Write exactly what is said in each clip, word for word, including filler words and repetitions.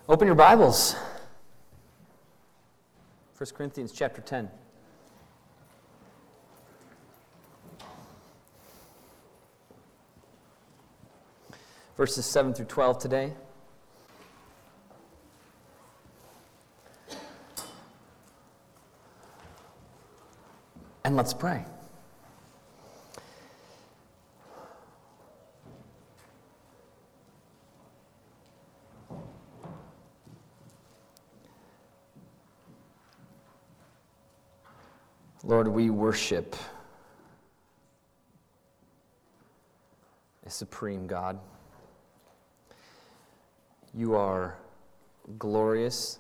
Open your Bibles. First Corinthians chapter ten. Verses seven through twelve today. And let's pray. Lord, we worship a supreme God. You are glorious,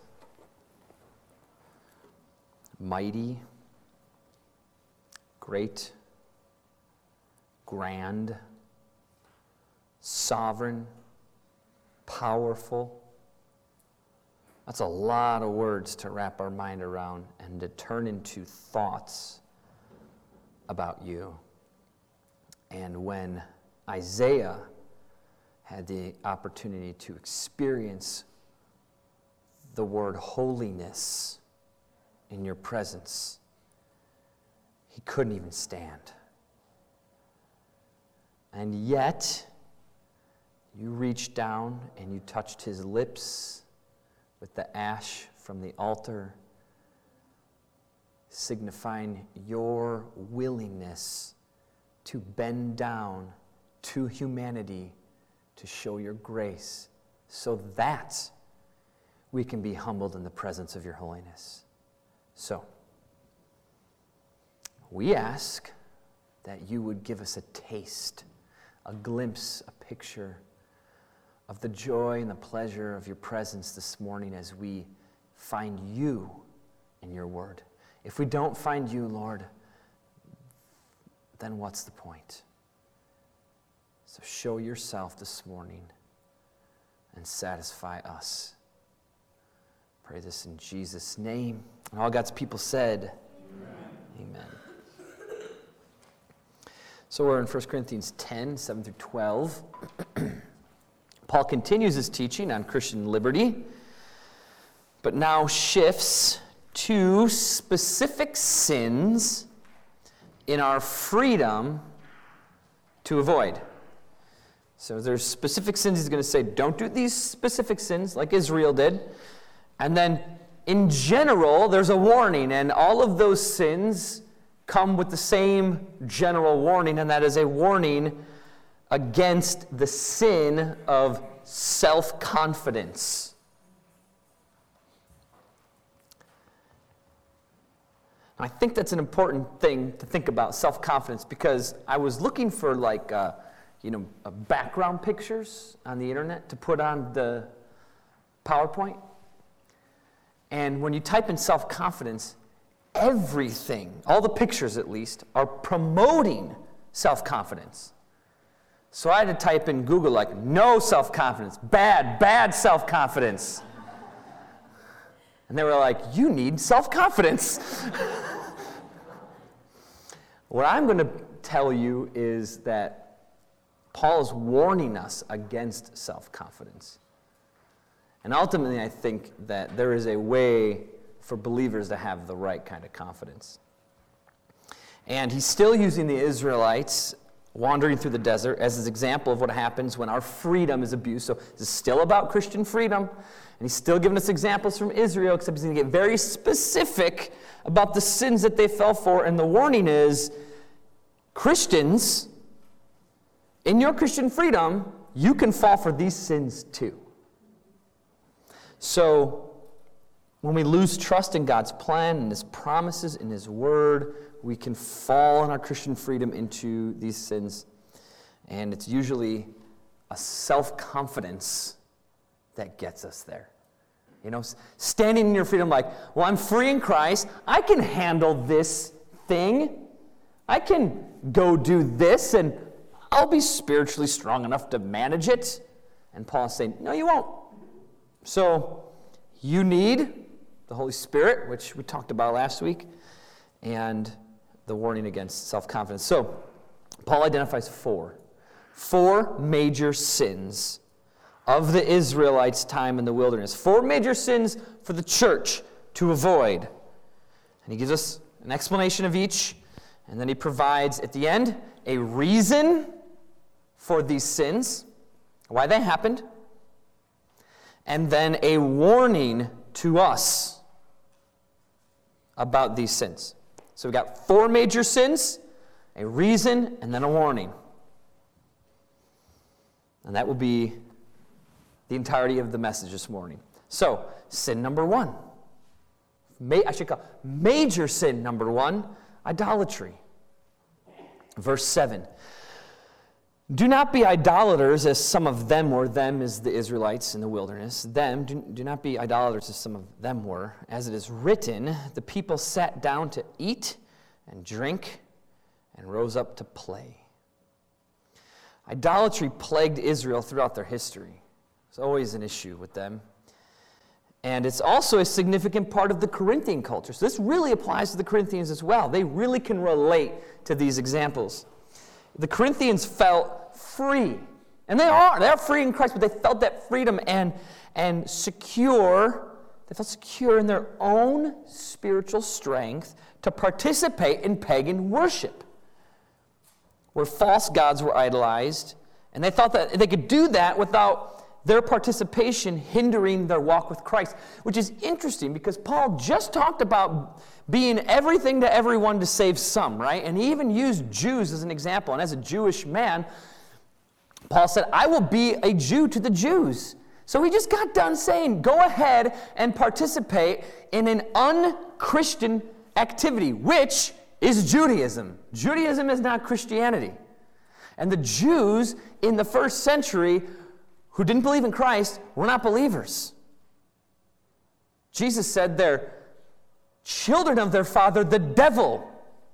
mighty, great, grand, sovereign, powerful. That's a lot of words to wrap our mind around and to turn into thoughts about you. And when Isaiah had the opportunity to experience the word holiness in your presence, he couldn't even stand. And yet, you reached down and you touched his lips with the ash from the altar, signifying your willingness to bend down to humanity to show your grace so that we can be humbled in the presence of your holiness. So, we ask that you would give us a taste, a glimpse, a picture of the joy and the pleasure of your presence this morning as we find you in your word. If we don't find you, Lord, then what's the point? So show yourself this morning and satisfy us. Pray this in Jesus' name. And all God's people said, Amen. Amen. So we're in First Corinthians ten, seven through twelve. Paul continues his teaching on Christian liberty, but now shifts to specific sins in our freedom to avoid. So there's specific sins. He's going to say, don't do these specific sins like Israel did. And then in general, there's a warning, and all of those sins come with the same general warning, and that is a warning against the sin of self-confidence. I think that's an important thing to think about, self-confidence, because I was looking for like, uh, you know, uh, background pictures on the internet to put on the PowerPoint. And when you type in self-confidence, everything, all the pictures at least, are promoting self-confidence. So I had to type in Google like, no self-confidence, bad, bad self-confidence. And they were like, you need self-confidence. What I'm going to tell you is that Paul is warning us against self-confidence. And ultimately, I think that there is a way for believers to have the right kind of confidence. And he's still using the Israelites wandering through the desert as an example of what happens when our freedom is abused. So this is still about Christian freedom. And he's still giving us examples from Israel, except he's going to get very specific about the sins that they fell for. And the warning is, Christians, in your Christian freedom, you can fall for these sins too. So when we lose trust in God's plan and his promises in his word, we can fall in our Christian freedom into these sins. And it's usually a self-confidence that gets us there. You know, standing in your freedom like, well, I'm free in Christ. I can handle this thing. I can go do this, and I'll be spiritually strong enough to manage it. And Paul's saying, no, you won't. So you need the Holy Spirit, which we talked about last week, and the warning against self-confidence. So Paul identifies four. Four major sins of the Israelites' time in the wilderness. Four major sins for the church to avoid. And he gives us an explanation of each, and then he provides, at the end, a reason for these sins, why they happened, and then a warning to us about these sins. So we've got four major sins, a reason, and then a warning. And that will be the entirety of the message this morning. So, sin number one. Ma- I should call major sin number one, idolatry. Verse seven. Do not be idolaters as some of them were. Them is the Israelites in the wilderness. Them, do, do not be idolaters as some of them were. As it is written, the people sat down to eat and drink and rose up to play. Idolatry plagued Israel throughout their history. It's always an issue with them. And it's also a significant part of the Corinthian culture. So this really applies to the Corinthians as well. They really can relate to these examples. The Corinthians felt free. And they are. They are free in Christ, but they felt that freedom and, and secure. They felt secure in their own spiritual strength to participate in pagan worship, where false gods were idolized. And they thought that they could do that without their participation hindering their walk with Christ, which is interesting because Paul just talked about being everything to everyone to save some, right? And he even used Jews as an example. And as a Jewish man, Paul said, I will be a Jew to the Jews. So he just got done saying, go ahead and participate in an un-Christian activity, which is Judaism. Judaism is not Christianity. And the Jews in the first century who didn't believe in Christ were not believers. Jesus said they're children of their father, the devil.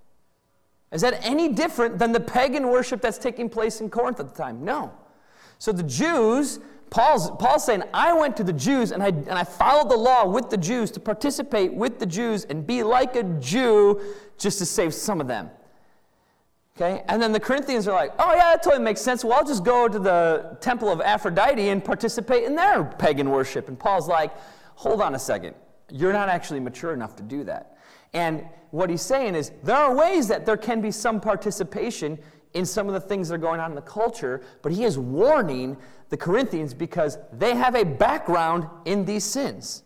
Is that any different than the pagan worship that's taking place in Corinth at the time? No. So the Jews, Paul's, Paul's saying, I went to the Jews and I, and I followed the law with the Jews to participate with the Jews and be like a Jew just to save some of them. Okay? And then the Corinthians are like, oh yeah, that totally makes sense. Well, I'll just go to the temple of Aphrodite and participate in their pagan worship. And Paul's like, hold on a second. You're not actually mature enough to do that. And what he's saying is there are ways that there can be some participation in some of the things that are going on in the culture, but he is warning the Corinthians because they have a background in these sins.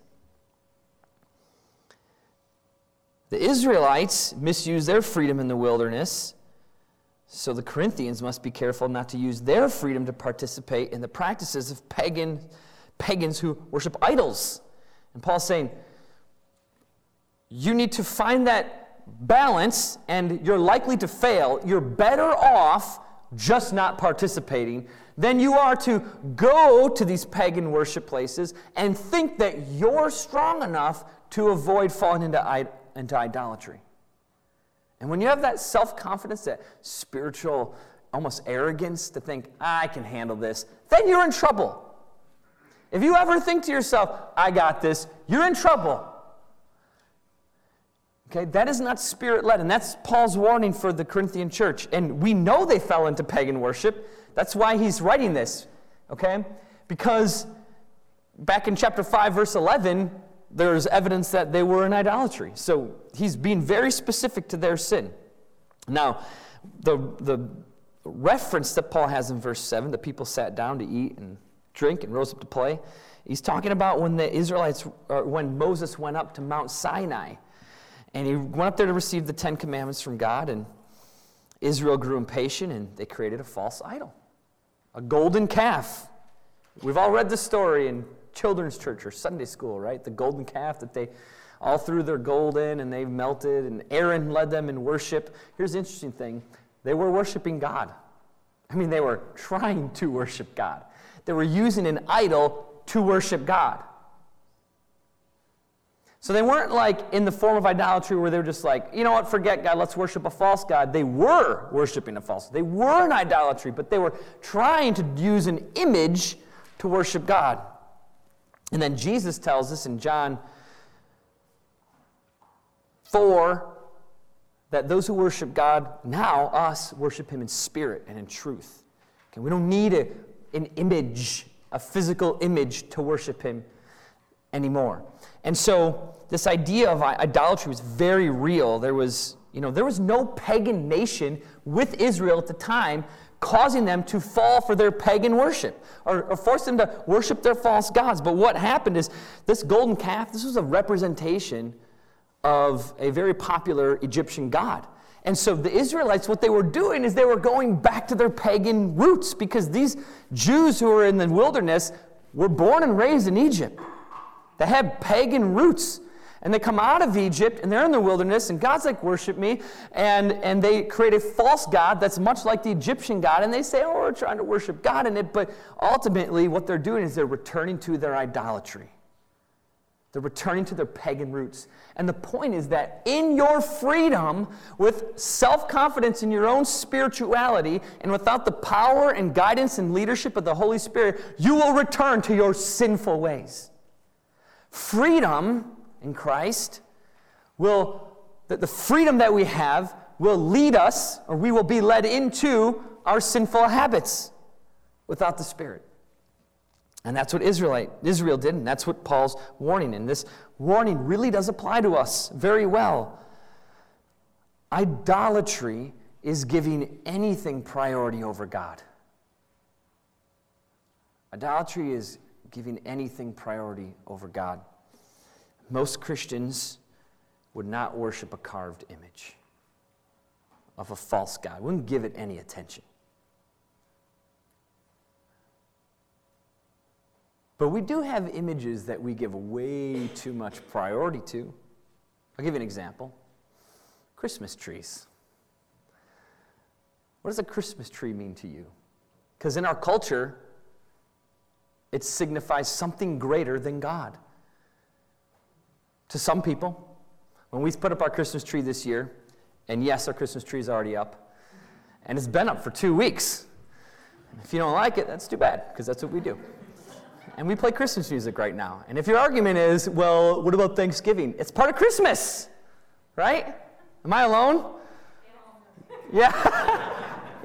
The Israelites misused their freedom in the wilderness, so the Corinthians must be careful not to use their freedom to participate in the practices of pagan, pagans who worship idols. And Paul's saying, you need to find that balance, and you're likely to fail. You're better off just not participating than you are to go to these pagan worship places and think that you're strong enough to avoid falling into, into idolatry. And when you have that self-confidence, that spiritual, almost arrogance to think, I can handle this, then you're in trouble. If you ever think to yourself, I got this, you're in trouble. Okay, that is not spirit-led, and that's Paul's warning for the Corinthian church. And we know they fell into pagan worship. That's why he's writing this, okay? Because back in chapter five, verse eleven, there's evidence that they were in idolatry. So he's being very specific to their sin. Now, the, the reference that Paul has in verse seven, the people sat down to eat and drink and rose up to play, he's talking about when the Israelites, or when Moses went up to Mount Sinai. And he went up there to receive the Ten Commandments from God, and Israel grew impatient, and they created a false idol, a golden calf. We've all read the story in children's church or Sunday school, right? The golden calf that they all threw their gold in, and they melted, and Aaron led them in worship. Here's the interesting thing. They were worshiping God. I mean, they were trying to worship God. They were using an idol to worship God. So they weren't like in the form of idolatry where they were just like, you know what, forget God, let's worship a false God. They were worshiping a false God. They were in idolatry, but they were trying to use an image to worship God. And then Jesus tells us in John four that those who worship God now, us, worship him in spirit and in truth. Okay, we don't need a, an image a physical image to worship him anymore. And so this idea of idolatry was very real. There was, you know, there was no pagan nation with Israel at the time causing them to fall for their pagan worship or, or force them to worship their false gods. But what happened is this golden calf, this was a representation of a very popular Egyptian god. And so the Israelites, what they were doing is they were going back to their pagan roots, because these Jews who were in the wilderness were born and raised in Egypt. They had pagan roots. And they come out of Egypt, and they're in the wilderness, and God's like, worship me. And, and they create a false god that's much like the Egyptian god, and they say, oh, we're trying to worship God in it. But ultimately, what they're doing is they're returning to their idolatry. They're returning to their pagan roots. And the point is that in your freedom, with self-confidence in your own spirituality, and without the power and guidance and leadership of the Holy Spirit, you will return to your sinful ways. Freedom in Christ will, that the freedom that we have will lead us, or we will be led into our sinful habits without the Spirit. And that's what Israelite, Israel did, and that's what Paul's warning. And this warning really does apply to us very well. Idolatry is giving anything priority over God. Idolatry is giving anything priority over God. Most Christians would not worship a carved image of a false god, wouldn't give it any attention. But we do have images that we give way too much priority to. I'll give you an example. Christmas trees. What does a Christmas tree mean to you? Because in our culture, it signifies something greater than God. To some people, when we put up our Christmas tree this year, and yes, our Christmas tree is already up, and it's been up for two weeks. And if you don't like it, that's too bad, because that's what we do. And we play Christmas music right now. And if your argument is, well, what about Thanksgiving? It's part of Christmas, right? Am I alone? Yeah.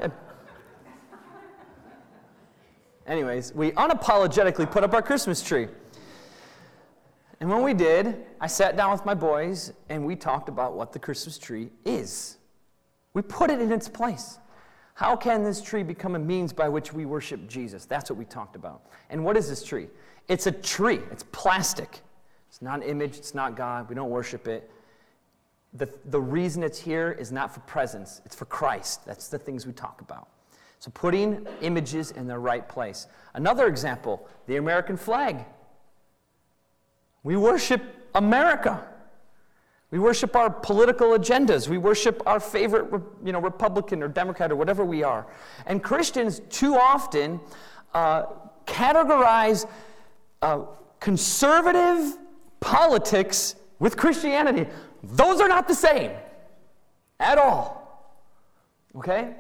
Anyways, we unapologetically put up our Christmas tree. And when we did, I sat down with my boys, and we talked about what the Christmas tree is. We put it in its place. How can this tree become a means by which we worship Jesus? That's what we talked about. And what is this tree? It's a tree. It's plastic. It's not an image. It's not God. We don't worship it. The, the reason it's here is not for presents. It's for Christ. That's the things we talk about. So putting images in their right place. Another example, the American flag. We worship America. We worship our political agendas. We worship our favorite, you know, Republican or Democrat or whatever we are. And Christians too often uh, categorize uh, conservative politics with Christianity. Those are not the same at all. Okay?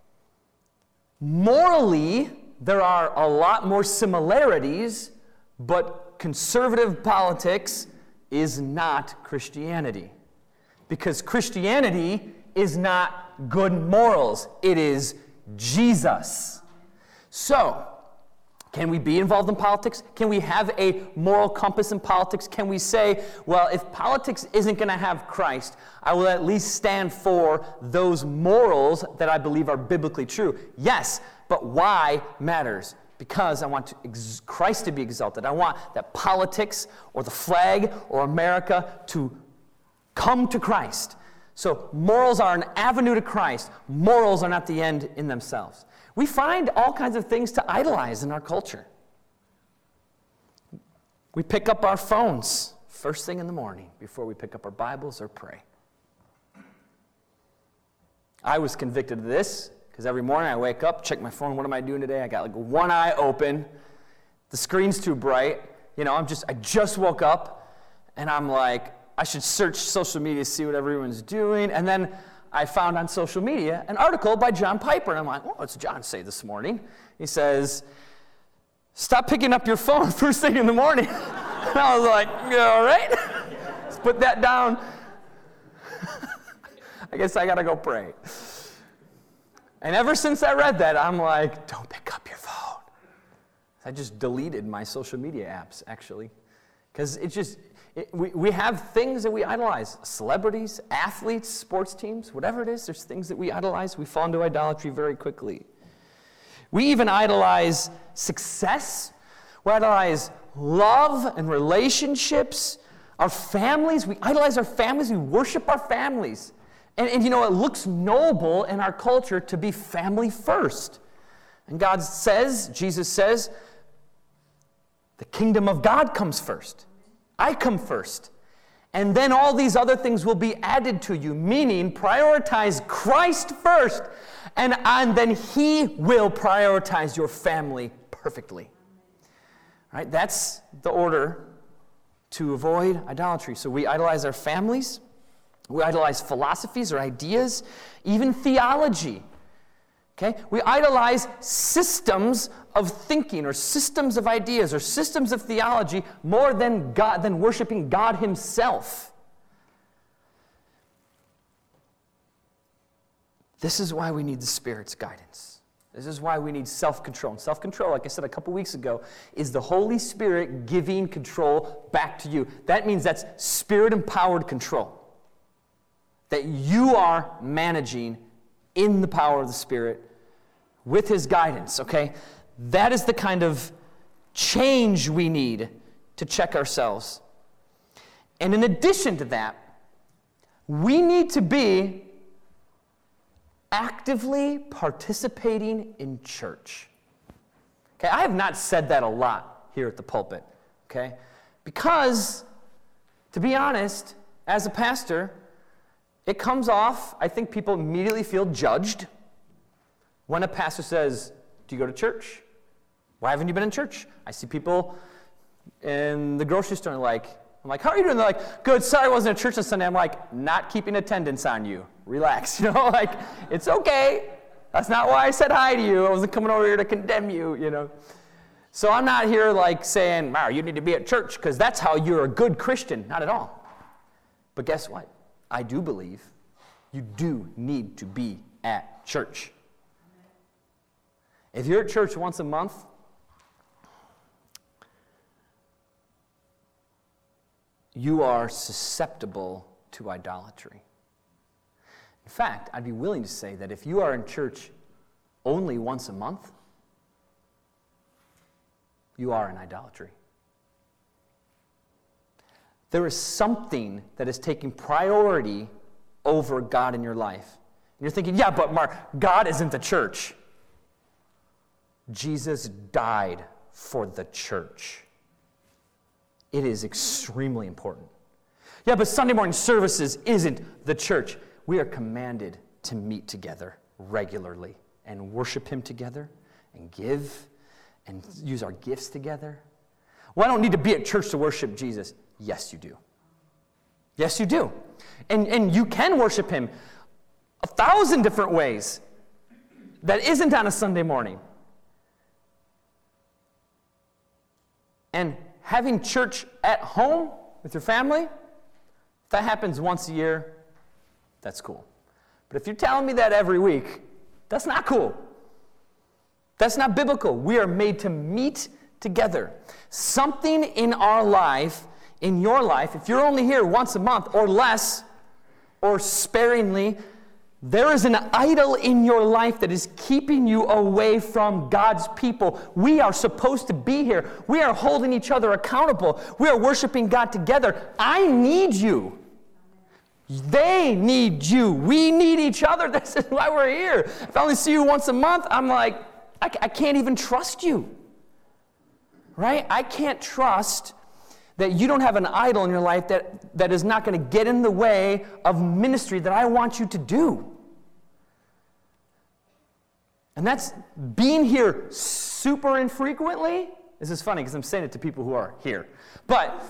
Morally, there are a lot more similarities, but conservative politics is not Christianity. Because Christianity is not good morals. It is Jesus. So, can we be involved in politics? Can we have a moral compass in politics? Can we say, well, if politics isn't going to have Christ, I will at least stand for those morals that I believe are biblically true? Yes, but why matters. Because I want to ex- Christ to be exalted. I want that politics or the flag or America to come to Christ. So morals are an avenue to Christ. Morals are not the end in themselves. We find all kinds of things to idolize in our culture. We pick up our phones first thing in the morning before we pick up our Bibles or pray. I was convicted of this. Because every morning I wake up, check my phone, what am I doing today? I got like one eye open, the screen's too bright, you know, I'm just, I just woke up, and I'm like, I should search social media to see what everyone's doing, and then I found on social media an article by John Piper, and I'm like, well, what's John say this morning? He says, stop picking up your phone first thing in the morning. And I was like, yeah, all right, let's put that down. I guess I gotta go pray. And ever since I read that, I'm like, don't pick up your phone. I just deleted my social media apps, actually. Because it's just, it, we, we have things that we idolize. Celebrities, athletes, sports teams, whatever it is, there's things that we idolize. We fall into idolatry very quickly. We even idolize success. We idolize love and relationships. Our families, we idolize our families. We worship our families. And, and you know, it looks noble in our culture to be family first. And God says, Jesus says, the kingdom of God comes first. I come first. And then all these other things will be added to you, meaning prioritize Christ first, and, and then He will prioritize your family perfectly. All right, that's the order to avoid idolatry. So we idolize our families, we idolize philosophies or ideas, even theology. Okay? We idolize systems of thinking or systems of ideas or systems of theology more than God, than worshiping God Himself. This is why we need the Spirit's guidance. This is why we need self-control. And self-control, like I said a couple weeks ago, is the Holy Spirit giving control back to you. That means that's Spirit-empowered control. That you are managing in the power of the Spirit with His guidance, okay? That is the kind of change we need to check ourselves. And in addition to that, we need to be actively participating in church. Okay, I have not said that a lot here at the pulpit, okay? Because, to be honest, as a pastor, it comes off, I think people immediately feel judged when a pastor says, do you go to church? Why haven't you been in church? I see people in the grocery store and like, I'm like, how are you doing? They're like, good, sorry I wasn't at church on Sunday. I'm like, not keeping attendance on you. Relax, you know, like, it's okay. That's not why I said hi to you. I wasn't coming over here to condemn you, you know. So I'm not here like saying, wow, you need to be at church because that's how you're a good Christian. Not at all. But guess what? I do believe you do need to be at church. If you're at church once a month, you are susceptible to idolatry. In fact, I'd be willing to say that if you are in church only once a month, you are in idolatry. There is something that is taking priority over God in your life. And you're thinking, yeah, but Mark, God isn't the church. Jesus died for the church. It is extremely important. Yeah, but Sunday morning services isn't the church. We are commanded to meet together regularly and worship Him together and give and use our gifts together. Well, I don't need to be at church to worship Jesus. Yes, you do. Yes, you do. And, and you can worship Him a thousand different ways that isn't on a Sunday morning. And having church at home with your family, if that happens once a year, that's cool. But if you're telling me that every week, that's not cool. That's not biblical. We are made to meet together. Something in our life, in your life, if you're only here once a month or less, or sparingly, there is an idol in your life that is keeping you away from God's people. We are supposed to be here. We are holding each other accountable. We are worshiping God together. I need you. They need you. We need each other. This is why we're here. If I only see you once a month, I'm like, I, I can't even trust you. Right? I can't trust that you don't have an idol in your life that, that is not going to get in the way of ministry that I want you to do. And that's being here super infrequently. This is funny because I'm saying it to people who are here. But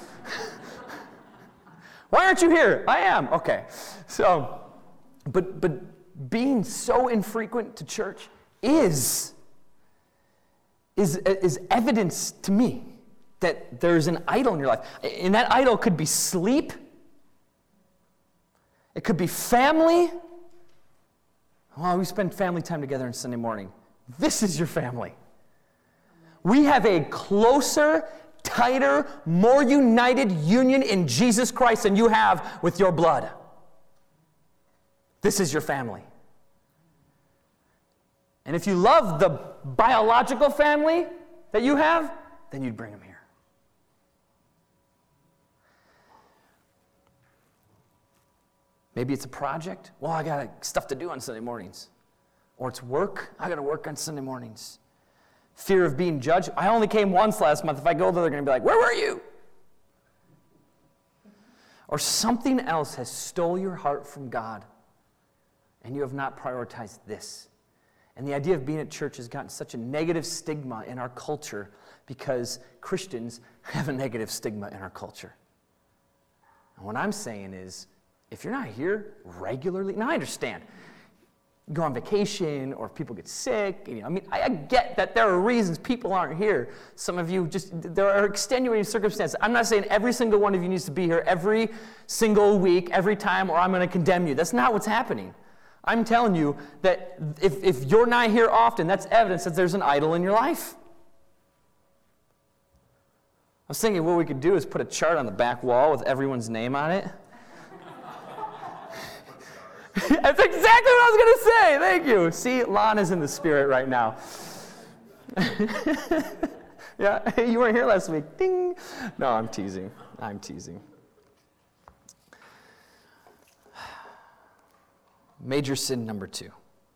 why aren't you here? I am. Okay. So, but but being so infrequent to church is is is evidence to me that there's an idol in your life. And that idol could be sleep. It could be family. Well, we spend family time together on Sunday morning. This is your family. We have a closer, tighter, more united union in Jesus Christ than you have with your blood. This is your family. And if you love the biological family that you have, then you'd bring them here. Maybe it's a project. Well, I got stuff to do on Sunday mornings. Or it's work. I got to work on Sunday mornings. Fear of being judged. I only came once last month. If I go there, they're going to be like, where were you? Or something else has stole your heart from God, and you have not prioritized this. And the idea of being at church has gotten such a negative stigma in our culture because Christians have a negative stigma in our culture. And what I'm saying is, if you're not here regularly, now I understand, you go on vacation or if people get sick, you know, I mean, I, I get that there are reasons people aren't here. Some of you just, there are extenuating circumstances. I'm not saying every single one of you needs to be here every single week, every time, or I'm going to condemn you. That's not what's happening. I'm telling you that if, if you're not here often, that's evidence that there's an idol in your life. I was thinking what we could do is put a chart on the back wall with everyone's name on it. That's exactly what I was going to say. Thank you. See, Lon is in the spirit right now. Yeah, you weren't here last week. Ding. No, I'm teasing. I'm teasing. Major sin number two.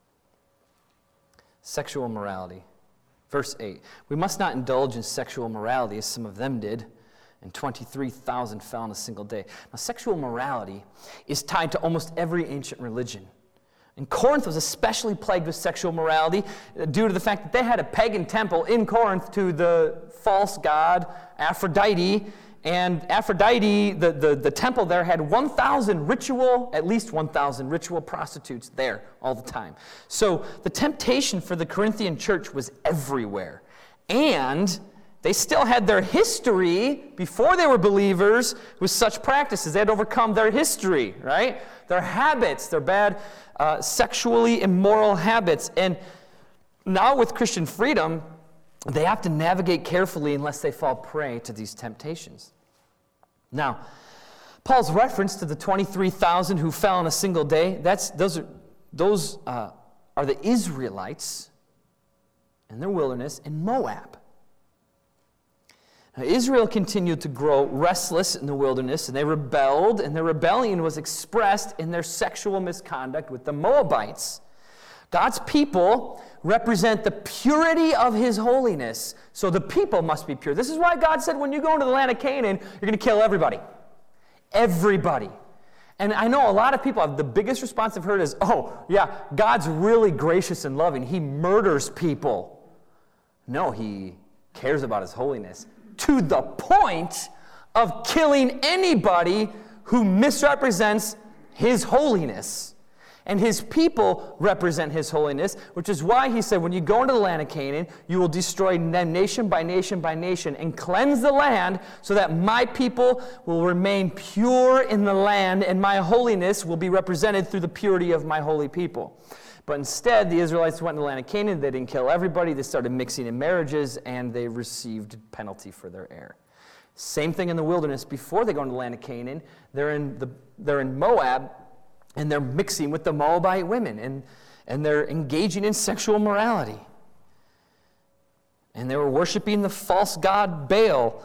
Sexual morality. Verse eight. We must not indulge in sexual morality as some of them did, and twenty-three thousand fell in a single day. Now, sexual morality is tied to almost every ancient religion. And Corinth was especially plagued with sexual morality due to the fact that they had a pagan temple in Corinth to the false god Aphrodite. And Aphrodite, the, the, the temple there, had one thousand ritual, at least one thousand ritual prostitutes there all the time. So the temptation for the Corinthian church was everywhere. And they still had their history before they were believers with such practices. They had overcome their history, right? Their habits, their bad uh, sexually immoral habits. And now with Christian freedom, they have to navigate carefully unless they fall prey to these temptations. Now, Paul's reference to the twenty-three thousand who fell in a single day, that's those are those uh, are the Israelites in their wilderness in Moab. Now, Israel continued to grow restless in the wilderness, and they rebelled, and their rebellion was expressed in their sexual misconduct with the Moabites. God's people represent the purity of his holiness, so the people must be pure. This is why God said when you go into the land of Canaan, you're going to kill everybody. Everybody. And I know a lot of people have the biggest response I've heard is, oh, yeah, God's really gracious and loving. He murders people. No, he cares about his holiness to the point of killing anybody who misrepresents his holiness. And his people represent his holiness, which is why he said, when you go into the land of Canaan, you will destroy them nation by nation by nation and cleanse the land so that my people will remain pure in the land and my holiness will be represented through the purity of my holy people. But instead, the Israelites went into the land of Canaan. They didn't kill everybody. They started mixing in marriages, and they received penalty for their error. Same thing in the wilderness. Before they go into the land of Canaan, they're in, the, they're in Moab, and they're mixing with the Moabite women, and, and they're engaging in sexual morality. And they were worshiping the false god Baal.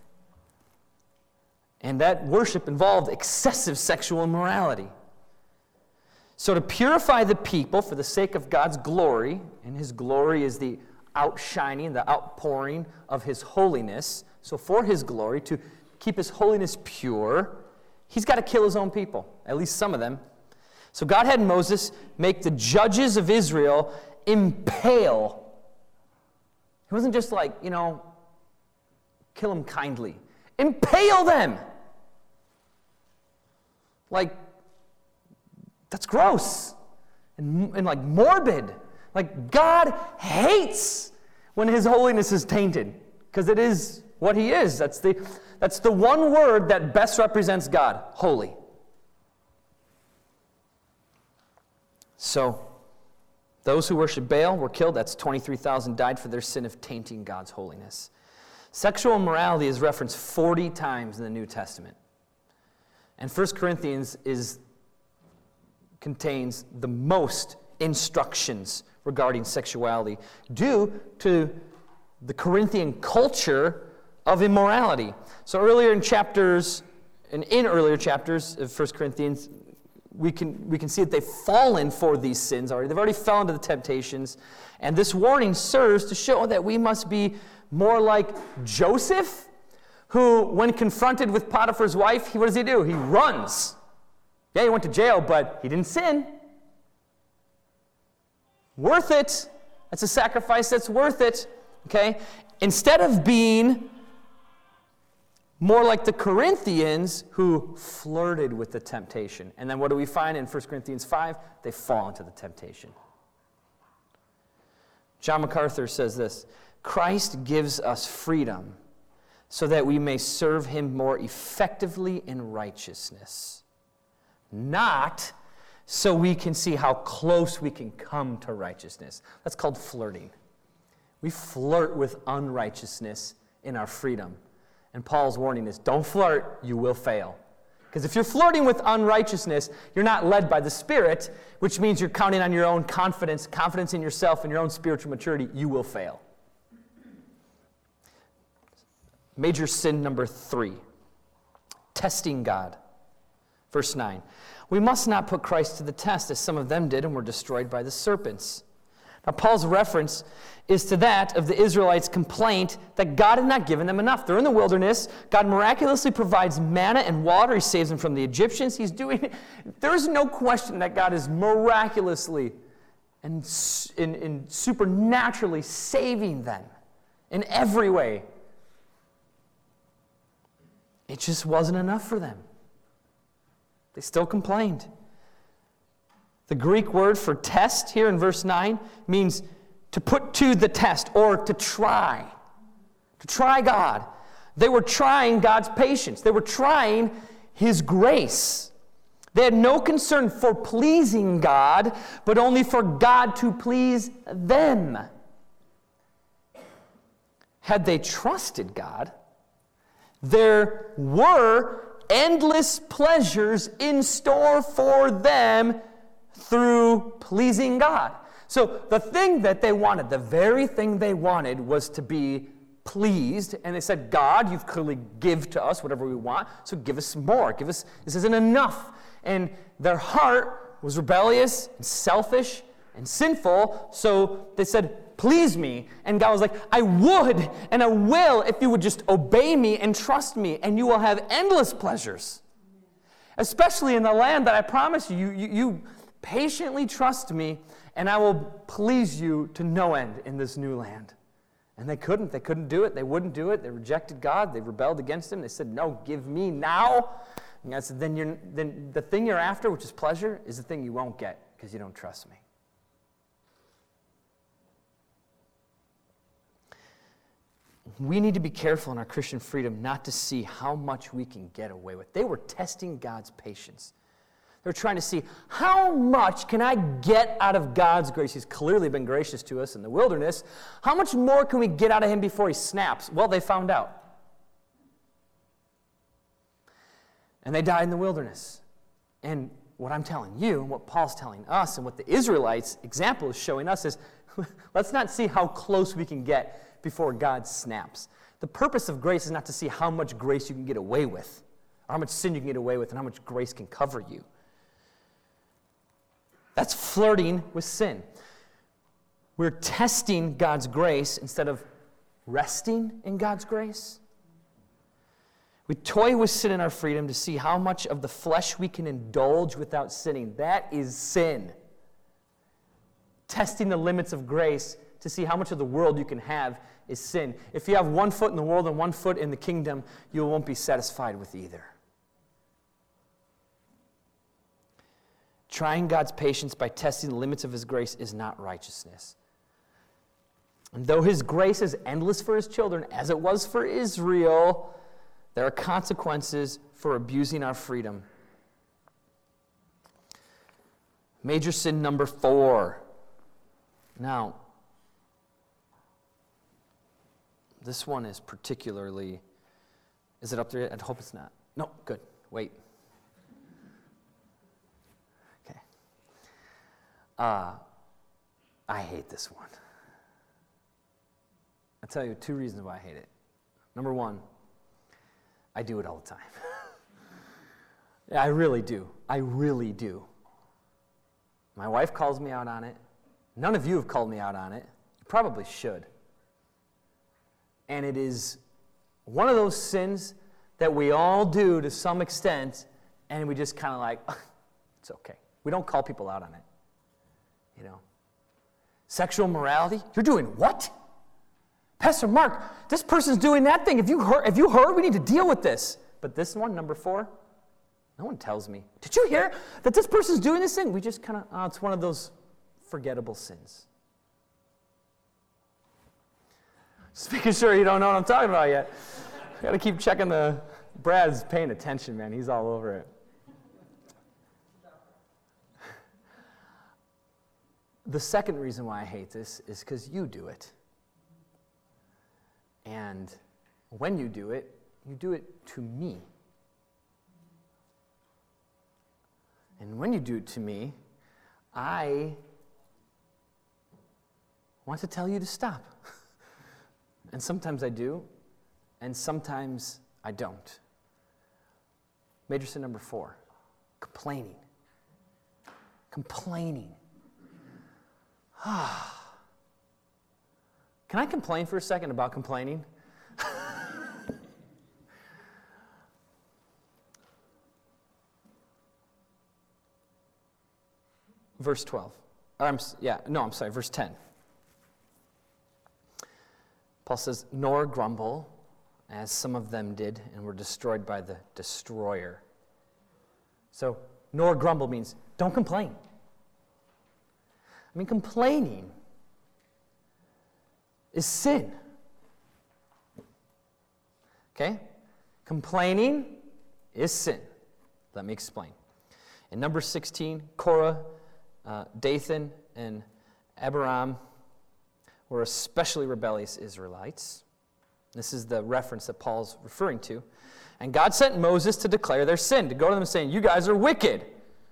And that worship involved excessive sexual immorality. So to purify the people for the sake of God's glory, and his glory is the outshining, the outpouring of his holiness, so for his glory, to keep his holiness pure, he's got to kill his own people, at least some of them. So God had Moses make the judges of Israel impale. It wasn't just like, you know, kill them kindly. Impale them! Like, that's gross and, and like morbid. Like, God hates when his holiness is tainted, because it is what he is. That's the, that's the one word that best represents God, holy. So, Those who worship Baal were killed. That's twenty-three thousand died for their sin of tainting God's holiness. Sexual immorality is referenced forty times in the New Testament. And First Corinthians is, contains the most instructions regarding sexuality due to the Corinthian culture of immorality. So earlier in chapters, and in earlier chapters of First Corinthians, we can, we can see that they've fallen for these sins already. They've already fallen to the temptations. And this warning serves to show that we must be more like Joseph, who, when confronted with Potiphar's wife, he, what does he do? He runs. Yeah, he went to jail, but he didn't sin. Worth it. That's a sacrifice that's worth it. Okay? Instead of being more like the Corinthians who flirted with the temptation. And then what do we find in First Corinthians five? They fall into the temptation. John MacArthur says this, Christ gives us freedom so that we may serve him more effectively in righteousness, not so we can see how close we can come to righteousness. That's called flirting. We flirt with unrighteousness in our freedom. And Paul's warning is, don't flirt, you will fail. Because if you're flirting with unrighteousness, you're not led by the Spirit, which means you're counting on your own confidence, confidence in yourself and your own spiritual maturity, you will fail. Major sin number three, testing God. Verse nine, we must not put Christ to the test, as some of them did and were destroyed by the serpents. Now, Paul's reference is to that of the Israelites' complaint that God had not given them enough. They're in the wilderness. God miraculously provides manna and water. He saves them from the Egyptians. He's doing, there is no question that God is miraculously and, and, and supernaturally saving them in every way. It just wasn't enough for them. They still complained. The Greek word for test here in verse nine means to put to the test or to try. To try God. They were trying God's patience. They were trying his grace. They had no concern for pleasing God, but only for God to please them. Had they trusted God, there were endless pleasures in store for them through pleasing God. So the thing that they wanted, the very thing they wanted was to be pleased. And they said, God, you've clearly give to us whatever we want, so give us more. Give us, this isn't enough. And their heart was rebellious and selfish and sinful, so they said, please me. And God was like, I would and I will if you would just obey me and trust me, and you will have endless pleasures. Especially in the land that I promise you, you, you, you patiently trust me, and I will please you to no end in this new land. And they couldn't. They couldn't do it. They wouldn't do it. They rejected God. They rebelled against him. They said, no, give me now. And God said, then, you're, then the thing you're after, which is pleasure, is the thing you won't get because you don't trust me. We need to be careful in our Christian freedom not to see how much we can get away with. They were testing God's patience. They're trying to see, how much can I get out of God's grace? He's clearly been gracious to us in the wilderness. How much more can we get out of him before he snaps? Well, they found out. And they died in the wilderness. And what I'm telling you, and what Paul's telling us, and what the Israelites' example is showing us is, let's not see how close we can get before God snaps. The purpose of grace is not to see how much grace you can get away with, or how much sin you can get away with, and how much grace can cover you. That's flirting with sin. We're testing God's grace instead of resting in God's grace. We toy with sin in our freedom to see how much of the flesh we can indulge without sinning. That is sin. Testing the limits of grace to see how much of the world you can have is sin. If you have one foot in the world and one foot in the kingdom, you won't be satisfied with either. Trying God's patience by testing the limits of his grace is not righteousness. And though his grace is endless for his children, as it was for Israel, there are consequences for abusing our freedom. Major sin number four. Now, this one is particularly, is it up there? I hope it's not. No, good. Wait. Okay. Uh, I hate this one. I'll tell you two reasons why I hate it. Number one, I do it all the time. Yeah, I really do. I really do. My wife calls me out on it. None of you have called me out on it. You probably should. And it is one of those sins that we all do to some extent, and we just kind of like, it's okay. We don't call people out on it. You know? Sexual morality? You're doing what? Pastor Mark, this person's doing that thing. If you heard, if you heard, we need to deal with this. But this one, number four, no one tells me. Did you hear that this person's doing this thing? We just kind of, oh, it's one of those forgettable sins. Just making sure you don't know what I'm talking about yet. Got to keep checking the, Brad's paying attention, man. He's all over it. The second reason why I hate this is because you do it. And when you do it, you do it to me. And when you do it to me, I want to tell you to stop. And sometimes I do, and sometimes I don't. Major sin number four, complaining. Complaining. Can I complain for a second about complaining? Verse twelve. Or I'm, yeah, no, I'm sorry, verse ten. Paul says, nor grumble, as some of them did, and were destroyed by the destroyer. So, nor grumble means don't complain. I mean, complaining is sin. Okay? Complaining is sin. Let me explain. In number sixteen, Korah, uh, Dathan, and Abiram were especially rebellious Israelites. This is the reference that Paul's referring to. And God sent Moses to declare their sin, to go to them saying, you guys are wicked.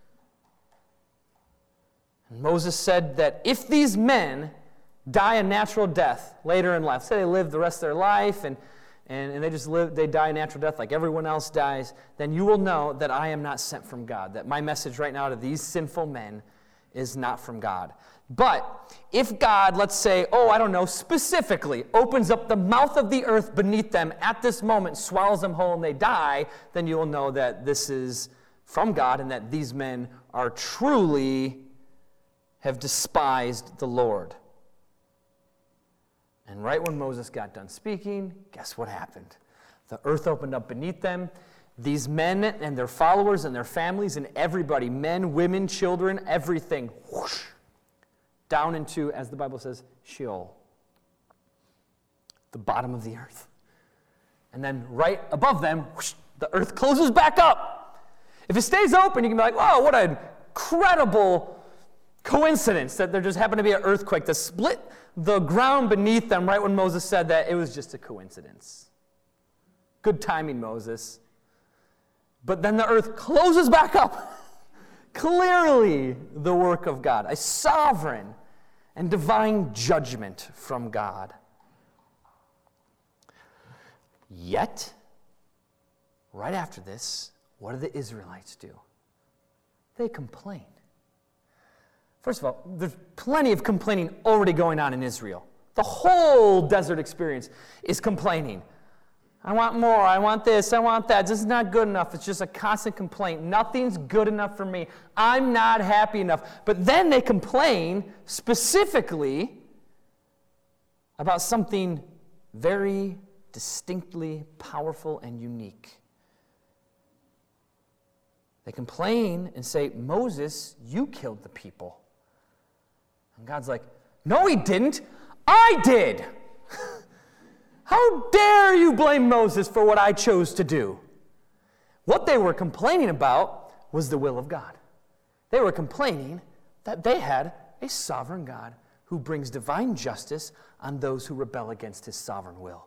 And Moses said that if these men die a natural death later in life, say they live the rest of their life and, and, and they just live, they die a natural death like everyone else dies, then you will know that I am not sent from God, that my message right now to these sinful men is not from God. But if God, let's say, oh, I don't know, specifically opens up the mouth of the earth beneath them at this moment, swallows them whole, and they die, then you will know that this is from God and that these men are truly have despised the Lord. And right when Moses got done speaking, guess what happened? The earth opened up beneath them. These men and their followers and their families and everybody, men, women, children, everything, whoosh, down into, as the Bible says, Sheol, the bottom of the earth. And then right above them, whoosh, the earth closes back up. If it stays open, you can be like, whoa, what an incredible coincidence that there just happened to be an earthquake that split the ground beneath them right when Moses said that. It was just a coincidence. Good timing, Moses. But then the earth closes back up. Clearly the work of God, a sovereign and divine judgment from God. Yet, right after this, what do the Israelites do? They complain. First of all, there's plenty of complaining already going on in Israel. The whole desert experience is complaining. I want more, I want this, I want that. This is not good enough. It's just a constant complaint. Nothing's good enough for me. I'm not happy enough. But then they complain specifically about something very distinctly powerful and unique. They complain and say, Moses, you killed the people. And God's like, no, he didn't. I did. How dare you blame Moses for what I chose to do? What they were complaining about was the will of God. They were complaining that they had a sovereign God who brings divine justice on those who rebel against his sovereign will.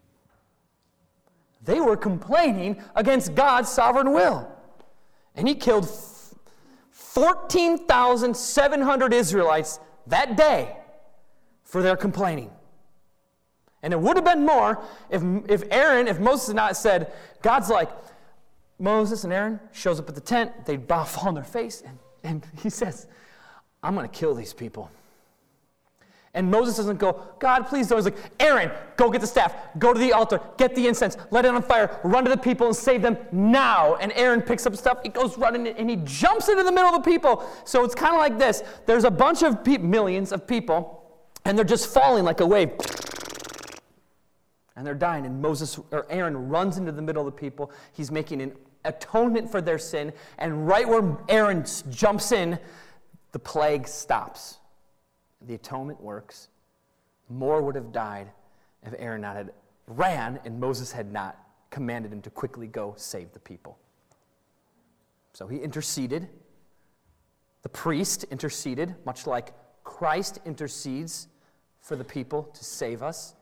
They were complaining against God's sovereign will. And he killed fourteen thousand seven hundred Israelites that day for their complaining. And it would have been more if, if Aaron, if Moses had not said, God's like, Moses and Aaron shows up at the tent, they bow, fall on their face, and, and he says, I'm going to kill these people. And Moses doesn't go, God, please don't. He's like, Aaron, go get the staff, go to the altar, get the incense, let it on fire, run to the people and save them now. And Aaron picks up stuff, he goes running, and he jumps into the middle of the people. So it's kind of like this. There's a bunch of pe- millions of people, and they're just falling like a wave. And they're dying, and Moses or Aaron runs into the middle of the people. He's making an atonement for their sin, and right where Aaron jumps in, the plague stops. The atonement works. More would have died if Aaron not had ran and Moses had not commanded him to quickly go save the people. So he interceded. The priest interceded, much like Christ intercedes for the people to save us.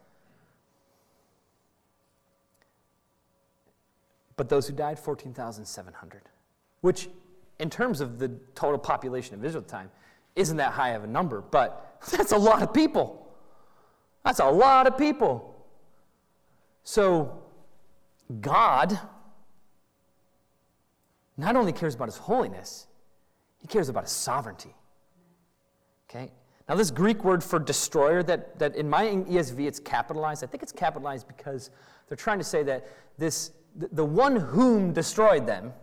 But those who died, fourteen thousand seven hundred, which in terms of the total population of Israel at the time, isn't that high of a number, but that's a lot of people. That's a lot of people. So God not only cares about his holiness, he cares about his sovereignty. Okay? Now this Greek word for destroyer, that, that in my E S V it's capitalized. I think it's capitalized because they're trying to say that this the, the one whom destroyed them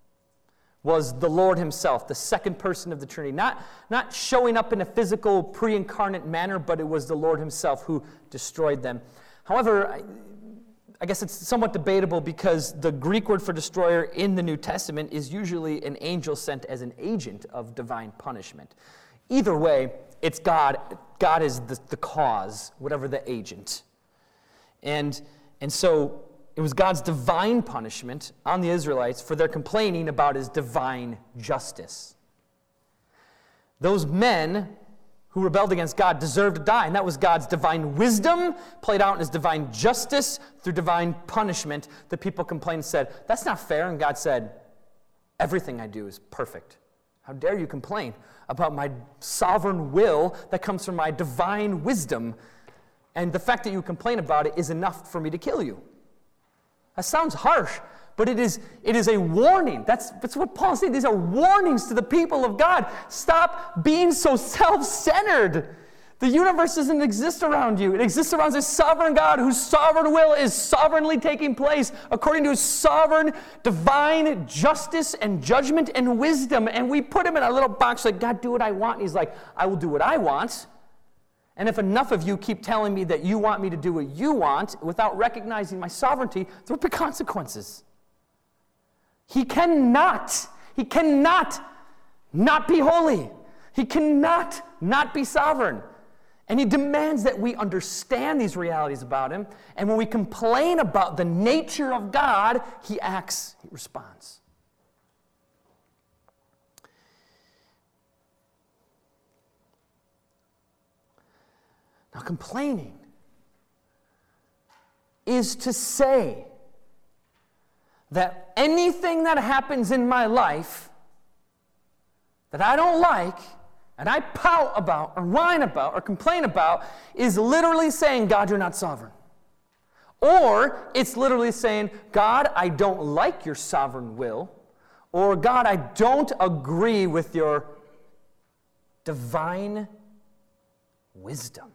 was the Lord himself, the second person of the Trinity. Not, not showing up in a physical, pre-incarnate manner, but it was the Lord himself who destroyed them. However, I, I guess it's somewhat debatable because the Greek word for destroyer in the New Testament is usually an angel sent as an agent of divine punishment. Either way, it's God. God is the, the cause, whatever the agent. And, and so it was God's divine punishment on the Israelites for their complaining about his divine justice. Those men who rebelled against God deserved to die, and that was God's divine wisdom played out in his divine justice through divine punishment. The people complained and said, that's not fair, and God said, everything I do is perfect. How dare you complain about my sovereign will that comes from my divine wisdom, and the fact that you complain about it is enough for me to kill you. That sounds harsh, but it is, it is a warning. That's, that's what Paul said. These are warnings to the people of God. Stop being so self-centered. The universe doesn't exist around you. It exists around this sovereign God whose sovereign will is sovereignly taking place according to his sovereign, divine justice and judgment and wisdom. And we put him in a little box like, God, do what I want. And he's like, I will do what I want. And if enough of you keep telling me that you want me to do what you want without recognizing my sovereignty, there will be consequences. He cannot, he cannot not be holy. He cannot not be sovereign. And he demands that we understand these realities about him. And when we complain about the nature of God, he acts, he responds. Now, complaining is to say that anything that happens in my life that I don't like and I pout about or whine about or complain about is literally saying, God, you're not sovereign. Or it's literally saying, God, I don't like your sovereign will. Or God, I don't agree with your divine wisdom.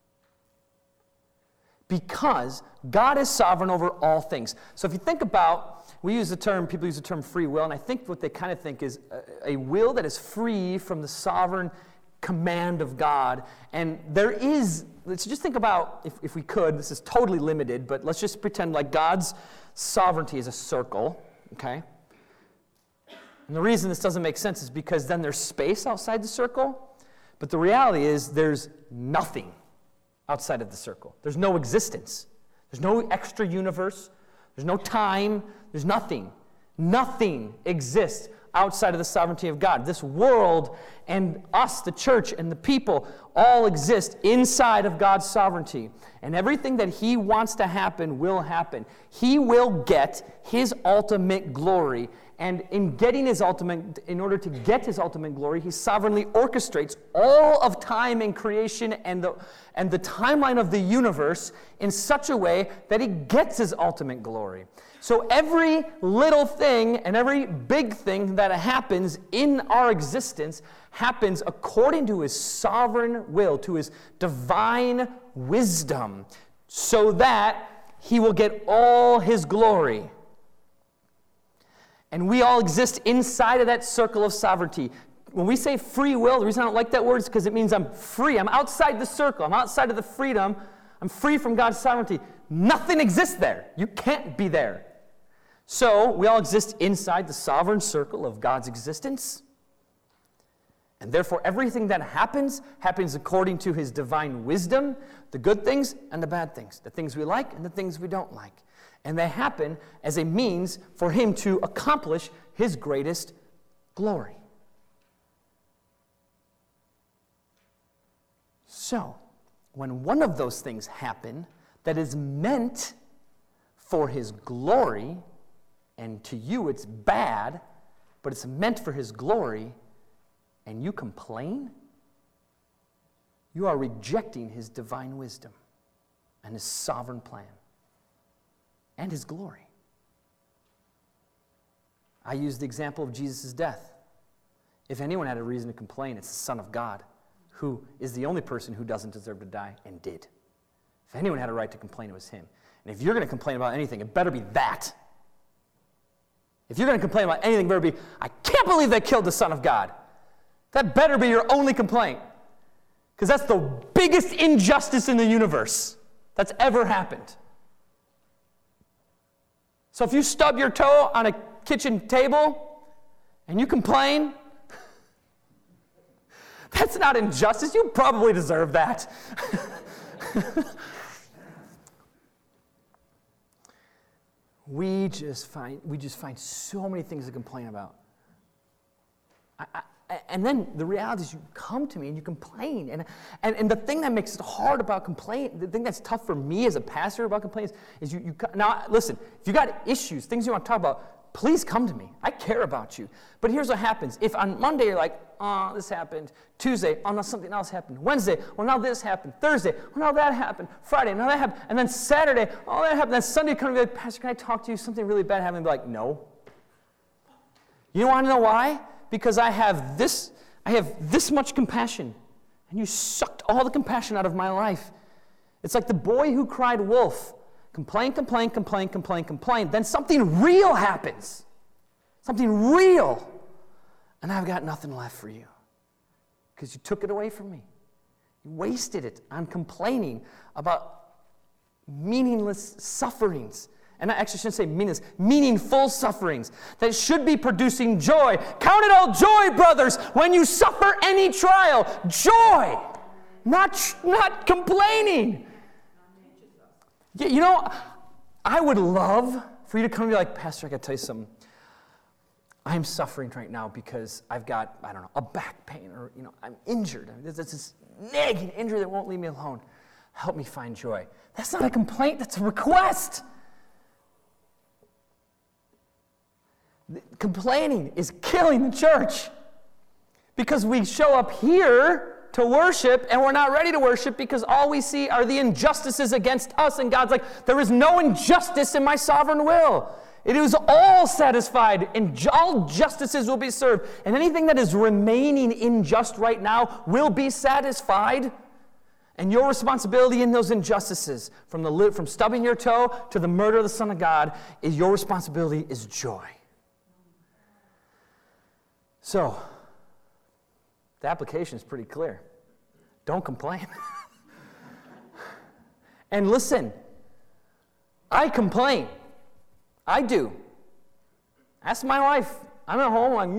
Because God is sovereign over all things. So if you think about, we use the term, people use the term free will, and I think what they kind of think is a, a will that is free from the sovereign command of God. And there is, let's just think about, if, if we could, this is totally limited, but let's just pretend like God's sovereignty is a circle, okay? And the reason this doesn't make sense is because then there's space outside the circle, but the reality is there's nothing outside of the circle. There's no existence. There's no extra universe. There's no time. There's nothing. Nothing exists outside of the sovereignty of God. This world and us, the church and the people, all exist inside of God's sovereignty. And everything that he wants to happen will happen. He will get his ultimate glory. And in getting his ultimate, in order to get his ultimate glory, he sovereignly orchestrates all of time and creation and the, and the timeline of the universe in such a way that he gets his ultimate glory. So every little thing and every big thing that happens in our existence happens according to his sovereign will, to his divine wisdom, so that he will get all his glory. And we all exist inside of that circle of sovereignty. When we say free will, the reason I don't like that word is because it means I'm free. I'm outside the circle. I'm outside of the freedom. I'm free from God's sovereignty. Nothing exists there. You can't be there. So we all exist inside the sovereign circle of God's existence. And therefore, everything that happens, happens according to his divine wisdom, the good things and the bad things, the things we like and the things we don't like. And they happen as a means for him to accomplish his greatest glory. So, when one of those things happen that is meant for his glory, and to you it's bad, but it's meant for his glory, and you complain, you are rejecting his divine wisdom and his sovereign plan and his glory. I used the example of Jesus' death. If anyone had a reason to complain, it's the Son of God, who is the only person who doesn't deserve to die and did. If anyone had a right to complain, it was him. And if you're going to complain about anything, it better be that. If you're going to complain about anything, it better be, I can't believe they killed the Son of God. That better be your only complaint. Because that's the biggest injustice in the universe that's ever happened. So if you stub your toe on a kitchen table and you complain, that's not injustice. You probably deserve that. we just find we just find so many things to complain about. I, I, And then the reality is you come to me and you complain. And, and, and the thing that makes it hard about complaint, the thing that's tough for me as a pastor about complaints is you, you now, listen, if you got issues, things you want to talk about, please come to me. I care about you. But here's what happens. If on Monday you're like, oh, this happened. Tuesday, oh, no, something else happened. Wednesday, well, now this happened. Thursday, well, now that happened. Friday, now that happened. And then Saturday, oh, that happened. Then Sunday, come to me like, Pastor, can I talk to you? Something really bad happened. And be like, no. You want to know why? Because I have this, I have this much compassion, and you sucked all the compassion out of my life. It's like the boy who cried wolf. Complain, complain, complain, complain, complain. Then something real happens. Something real. And I've got nothing left for you. Because you took it away from me. You wasted it on complaining about meaningless sufferings. And I actually shouldn't say meaningless, meaningful sufferings that should be producing joy. Count it all joy, brothers, when you suffer any trial. Joy, not, not complaining. You know, I would love for you to come and be like, Pastor, I got to tell you something. I'm suffering right now because I've got, I don't know, a back pain, or, you know, I'm injured. There's this nagging injury that won't leave me alone. Help me find joy. That's not a complaint, that's a request. Complaining is killing the church because we show up here to worship and we're not ready to worship because all we see are the injustices against us, and God's like, there is no injustice in my sovereign will. It is all satisfied and all justices will be served, and anything that is remaining unjust right now will be satisfied. And your responsibility in those injustices, from the from stubbing your toe to the murder of the Son of God, is your responsibility is joy. So, the application is pretty clear. Don't complain. And listen, I complain. I do. Ask my wife. I'm at home like,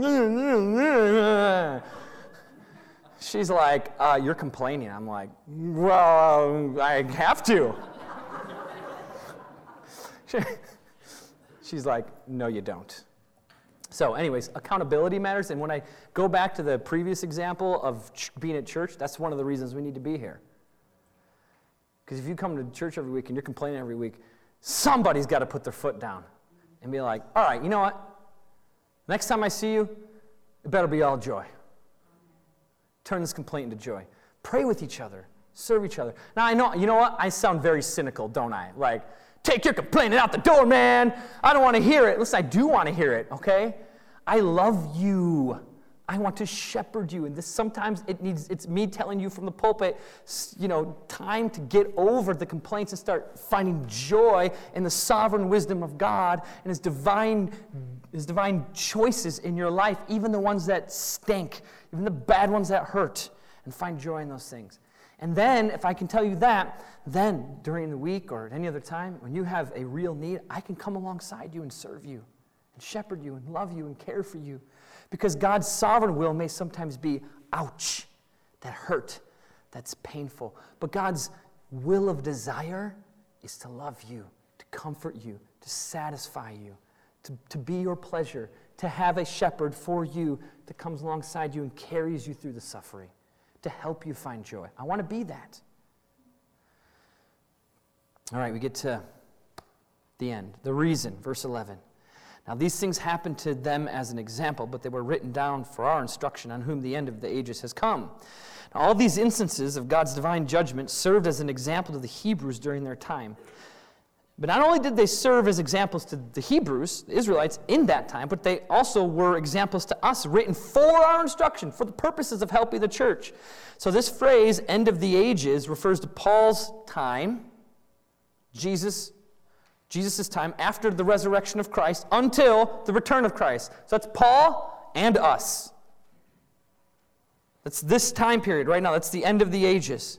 she's like, uh, you're complaining. I'm like, well, I have to. She's like, no, you don't. So anyways, accountability matters. And when I go back to the previous example of ch- being at church, that's one of the reasons we need to be here. Because if you come to church every week and you're complaining every week, somebody's got to put their foot down and be like, all right, you know what? Next time I see you, it better be all joy. Turn this complaint into joy. Pray with each other. Serve each other. Now, I know, you know what? I sound very cynical, don't I? Like, take your complaining out the door, man. I don't want to hear it. Listen, I do want to hear it, okay? I love you. I want to shepherd you. And this sometimes it needs, it's me telling you from the pulpit, you know, time to get over the complaints and start finding joy in the sovereign wisdom of God and his divine, his divine choices in your life, even the ones that stink, even the bad ones that hurt, and find joy in those things. And then, if I can tell you that, then during the week or at any other time, when you have a real need, I can come alongside you and serve you and shepherd you and love you and care for you. Because God's sovereign will may sometimes be, ouch, that hurt, that's painful. But God's will of desire is to love you, to comfort you, to satisfy you, to, to be your pleasure, to have a shepherd for you that comes alongside you and carries you through the suffering, to help you find joy. I want to be that. All right, we get to the end. The reason, verse eleven. Now these things happened to them as an example, but they were written down for our instruction, on whom the end of the ages has come. Now, all these instances of God's divine judgment served as an example to the Hebrews during their time. But not only did they serve as examples to the Hebrews, the Israelites, in that time, but they also were examples to us, written for our instruction, for the purposes of helping the church. So this phrase, end of the ages, refers to Paul's time, Jesus, Jesus' time after the resurrection of Christ, until the return of Christ. So that's Paul and us. That's this time period right now. That's the end of the ages.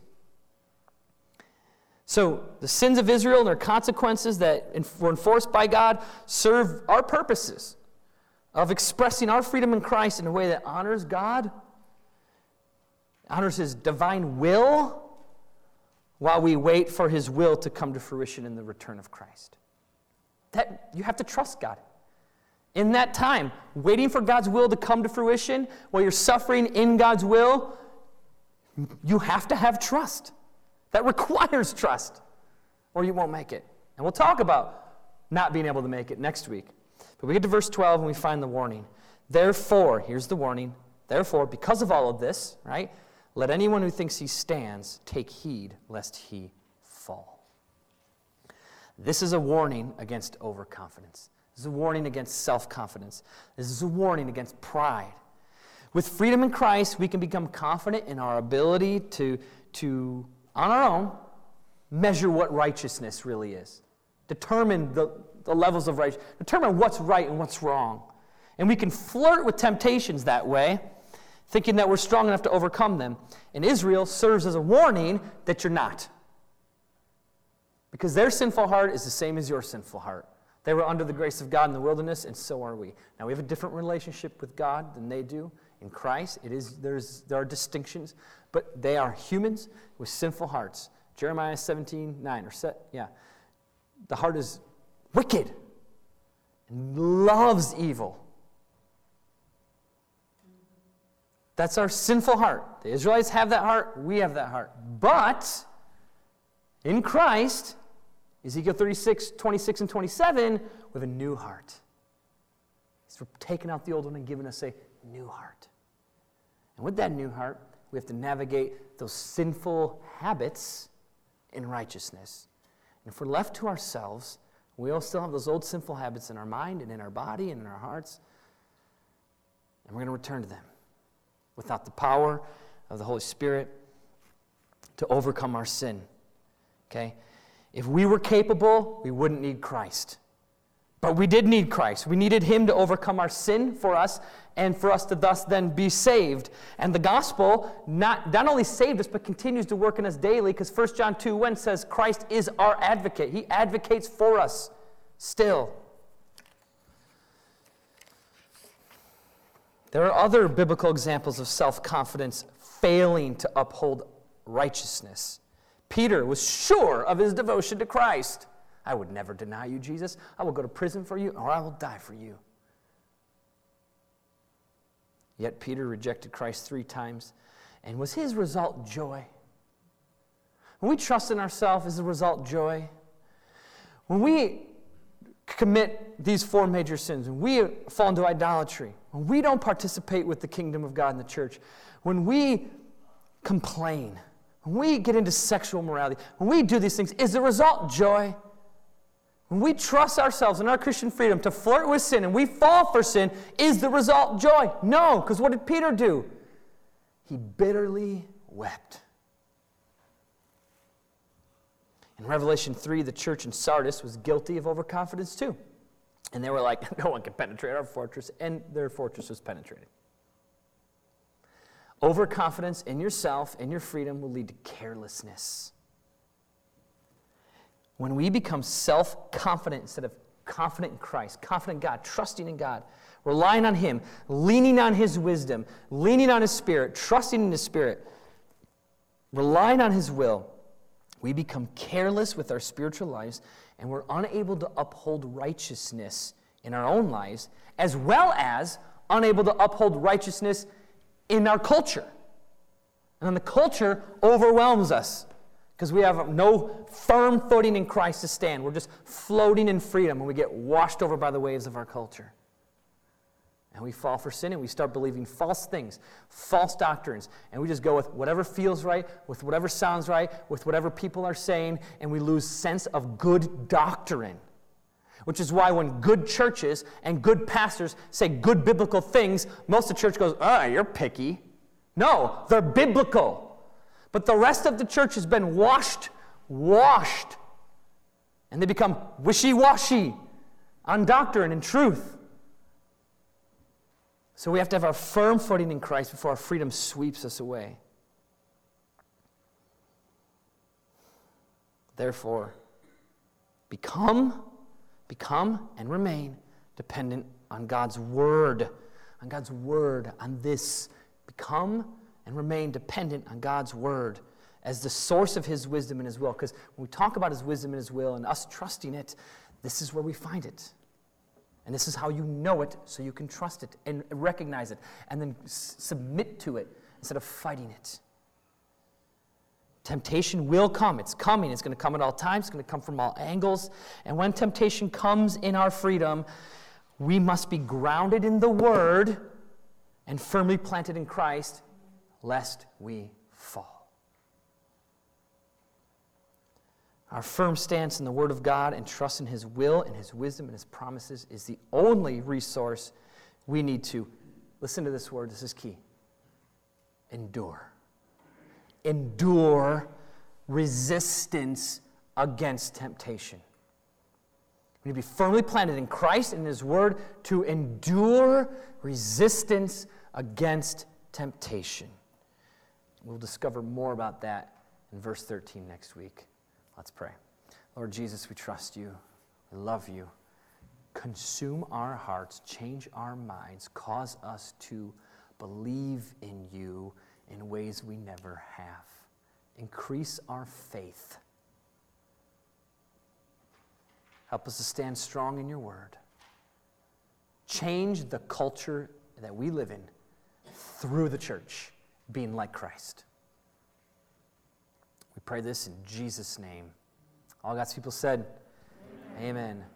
So the sins of Israel and their consequences that were enforced by God serve our purposes of expressing our freedom in Christ in a way that honors God, honors his divine will, while we wait for his will to come to fruition in the return of Christ. That you have to trust God. In that time, waiting for God's will to come to fruition, while you're suffering in God's will, you have to have trust. That requires trust, or you won't make it. And we'll talk about not being able to make it next week. But we get to verse twelve and we find the warning. Therefore, here's the warning. Therefore, because of all of this, right, let anyone who thinks he stands take heed lest he fall. This is a warning against overconfidence. This is a warning against self-confidence. This is a warning against pride. With freedom in Christ, we can become confident in our ability to, to on our own, measure what righteousness really is. Determine the, the levels of righteousness. Determine what's right and what's wrong. And we can flirt with temptations that way, thinking that we're strong enough to overcome them. And Israel serves as a warning that you're not. Because their sinful heart is the same as your sinful heart. They were under the grace of God in the wilderness, and so are we. Now, we have a different relationship with God than they do. In Christ, it is there's there are distinctions, but they are humans with sinful hearts. Jeremiah seventeen nine, or set, yeah. The heart is wicked and loves evil. That's our sinful heart. The Israelites have that heart, we have that heart. But in Christ, Ezekiel thirty-six, twenty-six, and twenty-seven, we have a new heart. He's taken out the old one and given us a new heart. And with that new heart, we have to navigate those sinful habits in righteousness. And if we're left to ourselves, we all still have those old sinful habits in our mind and in our body and in our hearts, and we're going to return to them without the power of the Holy Spirit to overcome our sin. Okay? If we were capable, we wouldn't need Christ. But we did need Christ. We needed him to overcome our sin for us and for us to thus then be saved. And the gospel not, not only saved us, but continues to work in us daily, because First John two one says Christ is our advocate. He advocates for us still. There are other biblical examples of self-confidence failing to uphold righteousness. Peter was sure of his devotion to Christ. I would never deny you, Jesus. I will go to prison for you, or I will die for you. Yet Peter rejected Christ three times. And was his result joy? When we trust in ourselves, is the result joy? When we commit these four major sins, when we fall into idolatry, when we don't participate with the kingdom of God in the church, when we complain, when we get into sexual morality, when we do these things, is the result joy? When we trust ourselves in our Christian freedom to flirt with sin and we fall for sin, is the result joy? No, because what did Peter do? He bitterly wept. In Revelation three, the church in Sardis was guilty of overconfidence too. And they were like, no one can penetrate our fortress, and their fortress was penetrated. Overconfidence in yourself and your freedom will lead to carelessness. When we become self-confident instead of confident in Christ, confident in God, trusting in God, relying on Him, leaning on His wisdom, leaning on His Spirit, trusting in His Spirit, relying on His will, we become careless with our spiritual lives, and we're unable to uphold righteousness in our own lives, as well as unable to uphold righteousness in our culture. And then the culture overwhelms us because we have no firm footing in Christ to stand. We're just floating in freedom, and we get washed over by the waves of our culture. And we fall for sin, and we start believing false things, false doctrines, and we just go with whatever feels right, with whatever sounds right, with whatever people are saying, and we lose sense of good doctrine. Which is why when good churches and good pastors say good biblical things, most of the church goes, oh, you're picky. No, they're biblical. But the rest of the church has been washed, washed, and they become wishy-washy on doctrine and truth. So we have to have our firm footing in Christ before our freedom sweeps us away. Therefore, become, become and remain dependent on God's Word, on God's Word, on this. Become and remain dependent on God's Word as the source of His wisdom and His will. Because when we talk about His wisdom and His will and us trusting it, this is where we find it. And this is how you know it, so you can trust it and recognize it and then s- submit to it instead of fighting it. Temptation will come. It's coming. It's going to come at all times. It's going to come from all angles. And when temptation comes in our freedom, we must be grounded in the Word and firmly planted in Christ, lest we fall. Our firm stance in the Word of God and trust in His will and His wisdom and His promises is the only resource we need to, listen to this word, this is key, endure. Endure resistance against temptation. We need to be firmly planted in Christ and in His Word to endure resistance against temptation. We'll discover more about that in verse thirteen next week. Let's pray. Lord Jesus, we trust You. We love You. Consume our hearts, change our minds, cause us to believe in You in ways we never have. Increase our faith. Help us to stand strong in Your Word. Change the culture that we live in through the church, being like Christ. We pray this in Jesus' name. All God's people said, Amen. Amen.